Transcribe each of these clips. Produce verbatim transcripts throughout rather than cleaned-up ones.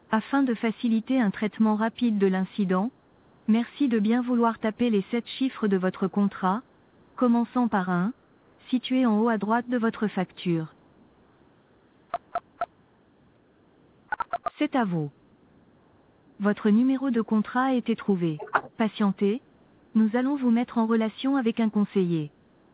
Afin de faciliter un traitement rapide de l'incident, merci de bien vouloir taper les sept chiffres de votre contrat, commençant par un, situé en haut à droite de votre facture. C'est à vous. Votre numéro de contrat a été trouvé. Patientez, nous allons vous mettre en relation avec un conseiller.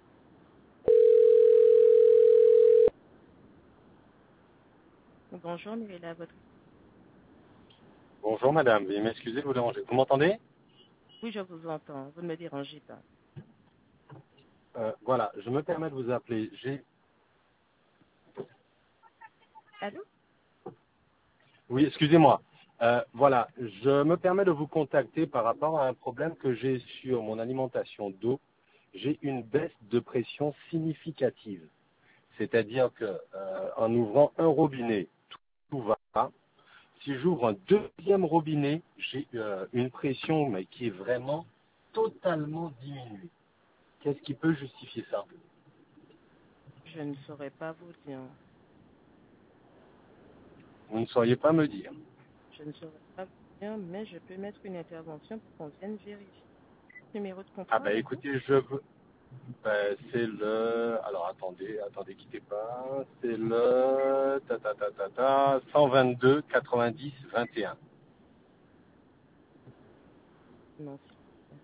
Bonjour, Mirella, votre... Bonjour madame, veuillez m'excuser de vous déranger. Vous m'entendez? Oui, je vous entends, vous ne me dérangez pas. euh, Voilà, je me permets de vous appeler. J'ai... Allô? Oui, excusez-moi. Euh, voilà, je me permets de vous contacter par rapport à un problème que j'ai sur mon alimentation d'eau. J'ai une baisse de pression significative. C'est-à-dire que euh, en ouvrant un robinet, tout, tout va. Si j'ouvre un deuxième robinet, j'ai euh, une pression mais qui est vraiment totalement diminuée. Qu'est-ce qui peut justifier ça? Je ne saurais pas vous dire. Vous ne sauriez pas me dire. Je ne saurais pas vous dire, mais je peux mettre une intervention pour qu'on vienne vérifier. Numéro de Ah contrat ben avec vous? écoutez, je veux... ben, c'est le... Alors attendez, attendez, quittez pas. C'est le... Ta, ta, ta, ta, ta, cent vingt-deux quatre-vingt-dix vingt et un. Non, s'il vous plaît.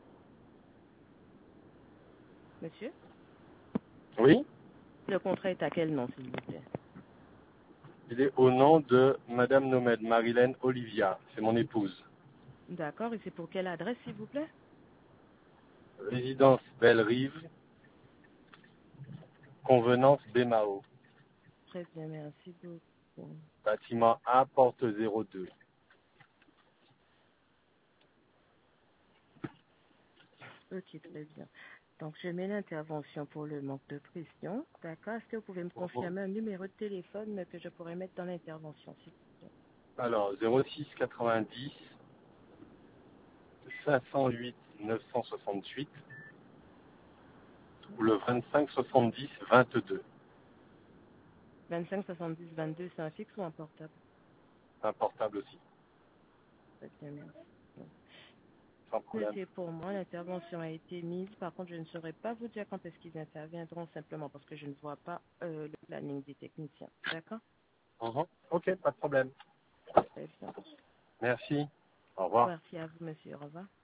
Monsieur? Oui, Le contrat est à quel nom, s'il vous plaît? il est au nom de Madame Nomade, Marilène Olivia. C'est mon épouse. D'accord, et c'est pour quelle adresse, s'il vous plaît? Résidence Belle-Rive, convenance Bémao. Très bien, merci beaucoup. Bâtiment A, porte zéro deux. Ok, très bien. Donc, je mets l'intervention pour le manque de pression. D'accord. Est-ce que vous pouvez me confirmer un numéro de téléphone que je pourrais mettre dans l'intervention, s'il vous plaît? Alors, zéro six quatre-vingt-dix cinq cent huit neuf cent soixante-huit ou le vingt-cinq soixante-dix vingt-deux. vingt-cinq soixante-dix vingt-deux, c'est un fixe ou un portable? C'est un portable aussi, Très bien, merci. sans problème. Notez pour moi, l'intervention a été mise. Par contre, je ne saurais pas vous dire quand est-ce qu'ils interviendront, simplement parce que je ne vois pas euh, le planning des techniciens. D'accord? Mhm. Ok, pas de problème. Très bien. Merci. Au revoir. Merci à vous, monsieur. Au revoir.